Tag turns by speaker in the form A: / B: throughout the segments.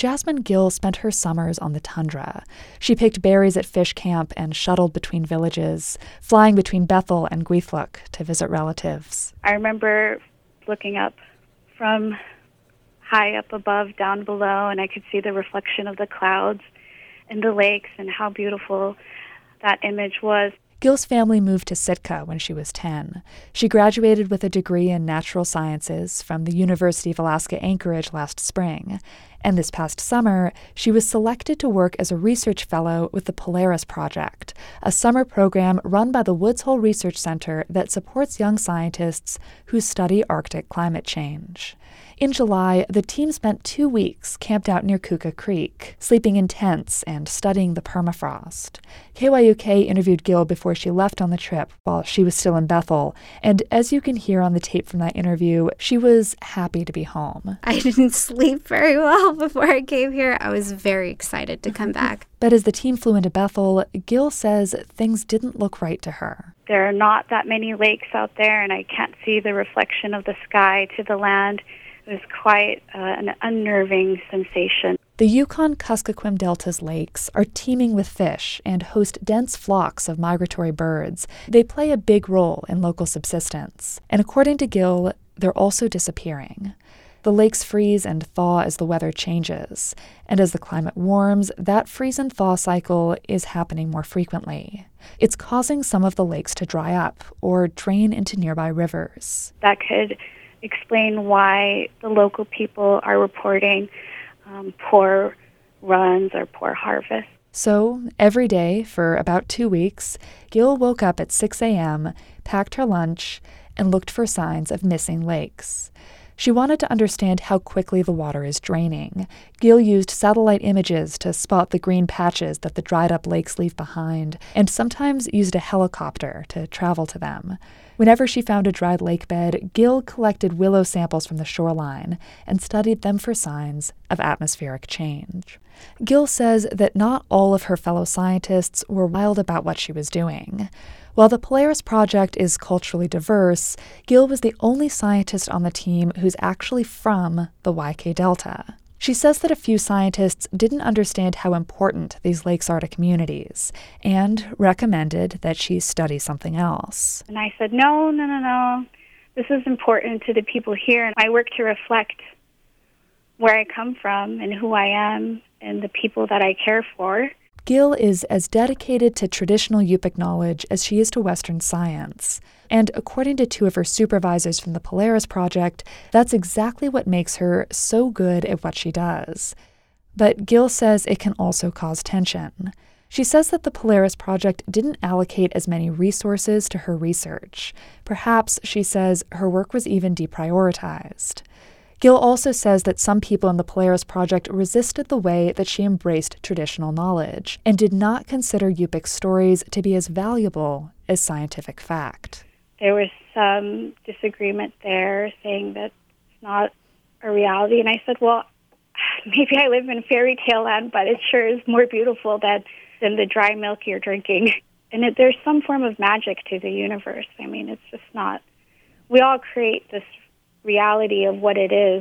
A: Jasmine Gill spent her summers on the tundra. She picked berries at fish camp and shuttled between villages, flying between Bethel and Gweithluck to visit relatives.
B: I remember looking up from high up above down below, and I could see the reflection of the clouds and the lakes and how beautiful that image was.
A: Gill's family moved to Sitka when she was 10. She graduated with a degree in natural sciences from the University of Alaska Anchorage last spring. And this past summer, she was selected to work as a research fellow with the Polaris Project, a summer program run by the Woods Hole Research Center that supports young scientists who study Arctic climate change. In July, the team spent 2 weeks camped out near Kuka Creek, sleeping in tents and studying the permafrost. KYUK interviewed Gill before she left on the trip while she was still in Bethel, and as you can hear on the tape from that interview, she was happy to be home.
C: I didn't sleep very well before I came here. I was very excited to come back.
A: But as the team flew into Bethel, Gill says things didn't look right to her.
B: There are not that many lakes out there, and I can't see the reflection of the sky to the land. It was quite an unnerving sensation.
A: The Yukon-Kuskokwim Delta's lakes are teeming with fish and host dense flocks of migratory birds. They play a big role in local subsistence. And according to Gill, they're also disappearing. The lakes freeze and thaw as the weather changes. And as the climate warms, that freeze and thaw cycle is happening more frequently. It's causing some of the lakes to dry up or drain into nearby rivers.
B: That could explain why the local people are reporting poor runs or poor harvest.
A: So, every day for about 2 weeks, Gill woke up at 6 a.m., packed her lunch, and looked for signs of missing lakes. She wanted to understand how quickly the water is draining. Gill used satellite images to spot the green patches that the dried-up lakes leave behind, and sometimes used a helicopter to travel to them. Whenever she found a dried lake bed, Gill collected willow samples from the shoreline and studied them for signs of atmospheric change. Gill says that not all of her fellow scientists were wild about what she was doing. While the Polaris Project is culturally diverse, Gill was the only scientist on the team who's actually from the YK Delta. She says that a few scientists didn't understand how important these lakes are to communities and recommended that she study something else.
B: And I said, no. This is important to the people here. And I work to reflect where I come from and who I am and the people that I care for.
A: Gill is as dedicated to traditional Yupik knowledge as she is to Western science. And according to two of her supervisors from the Polaris Project, that's exactly what makes her so good at what she does. But Gill says it can also cause tension. She says that the Polaris Project didn't allocate as many resources to her research. Perhaps, she says, her work was even deprioritized. Gill also says that some people in the Polaris Project resisted the way that she embraced traditional knowledge and did not consider Yupik stories to be as valuable as scientific fact.
B: There was some disagreement there, saying that it's not a reality. And I said, well, maybe I live in fairy tale land, but it sure is more beautiful than the dry milk you're drinking. And there's some form of magic to the universe. I mean, it's just not... We all create this reality of what it is,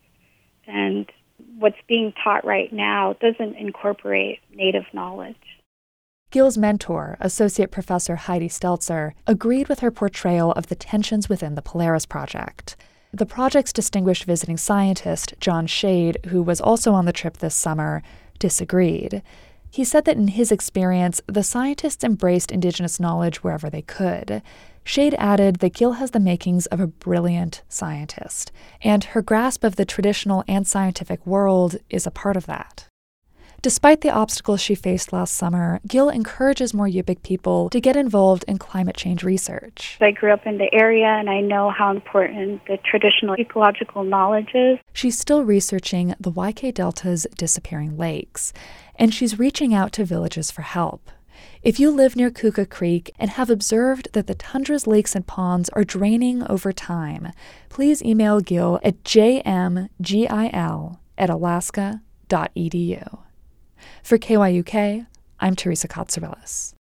B: and what's being taught right now doesn't incorporate native knowledge.
A: Gill's mentor, Associate Professor Heidi Stelzer, agreed with her portrayal of the tensions within the Polaris Project. The project's distinguished visiting scientist, John Shade, who was also on the trip this summer, disagreed. He said that in his experience, the scientists embraced indigenous knowledge wherever they could. Shade added that Gill has the makings of a brilliant scientist, and her grasp of the traditional and scientific world is a part of that. Despite the obstacles she faced last summer, Gill encourages more Yupik people to get involved in climate change research.
B: I grew up in the area, and I know how important the traditional ecological knowledge is.
A: She's still researching the YK Delta's disappearing lakes, and she's reaching out to villages for help. If you live near Kuka Creek and have observed that the tundra's lakes and ponds are draining over time, please email Gill at jmgil@alaska.edu. For KYUK, I'm Teresa Katsourelis.